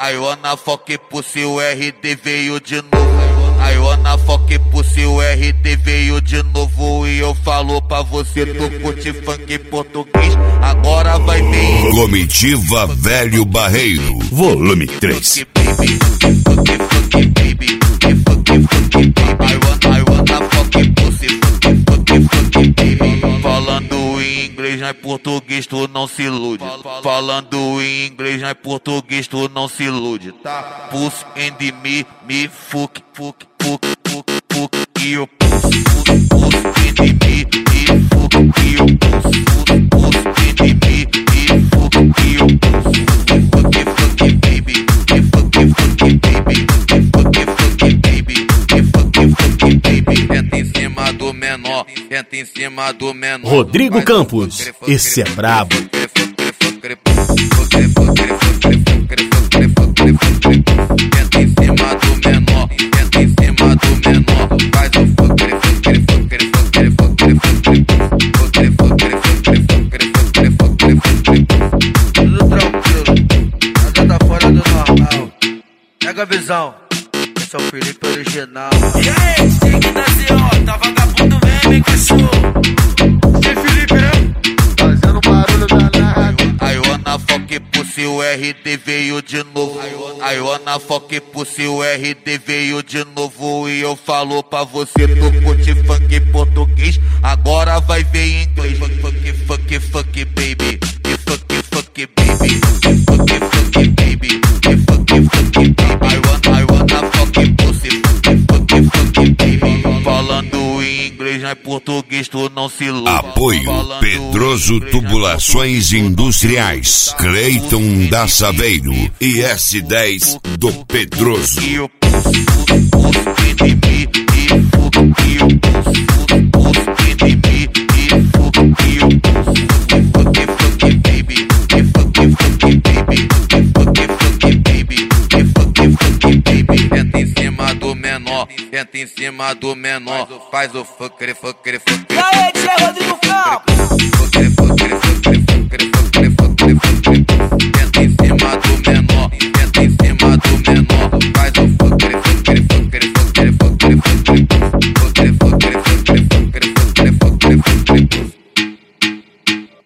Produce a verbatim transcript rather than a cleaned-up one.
I wanna fuck pussy, o R D veio de novo. I wanna fuck pussy, o R D veio de novo. E eu falo pra você, tu curte funk português, agora vai ver. Comitiva Velho Barreiro, volume três. Falando em inglês, não é português, tu não se ilude. Falando em inglês, não é português, tu não se ilude. Tá? Pussy and me, me fuck, fuck, fuck, fuck, fuck. E eu pussy, pussy, pussy and me, me fuck. E eu pussy, pussy, pussy and me, me fuck. E eu pussy, fuck, fuck, baby, me fuck, fuck, baby, me fuck, fuck, baby, me fuck, fuck, baby. Entra em cima do menor, entra em cima do menor. Rodrigo Campos, esse é brabo. Entra em cima do menor, entra em cima do menor. Faz o fucker, fucker, fucker, fucker, fucker, fucker, fucker, fucker, fucker, fucker, fucker, fucker. Tudo tranquilo, nada tá fora do normal. Pega a visão, esse é o Felipe original. E aí, tem que nascer, ó, tá vagabundo mesmo, hein, cachorro? Esse é Felipe, né? Fazendo barulho danado. I wanna fuck pussy, o R D veio de novo. I wanna fuck pussy, o R D veio de novo. E eu falo pra você, tu curte funk português, agora vai ver em inglês. Fuck, fuck, fuck, fuck, baby. E fuck, fuck, baby. E fuck, fuck, baby. E fuck, fuck, baby. I wanna, I wanna fuck pussy, fuck, fuck, fuck, baby. Falando em inglês, não é português, tu não se ilude. Apoio Pedroso Tubulações Industriais, Cleiton da Saveiro e S dez do Pedroso. Entra em cima do menor, entra em cima do menor. Faz o fucker, fucker, fucker. E aí, Tchê Rodrigo Campos? Fucker, fucker, fucker, fucker, fucker, fucker, fucker.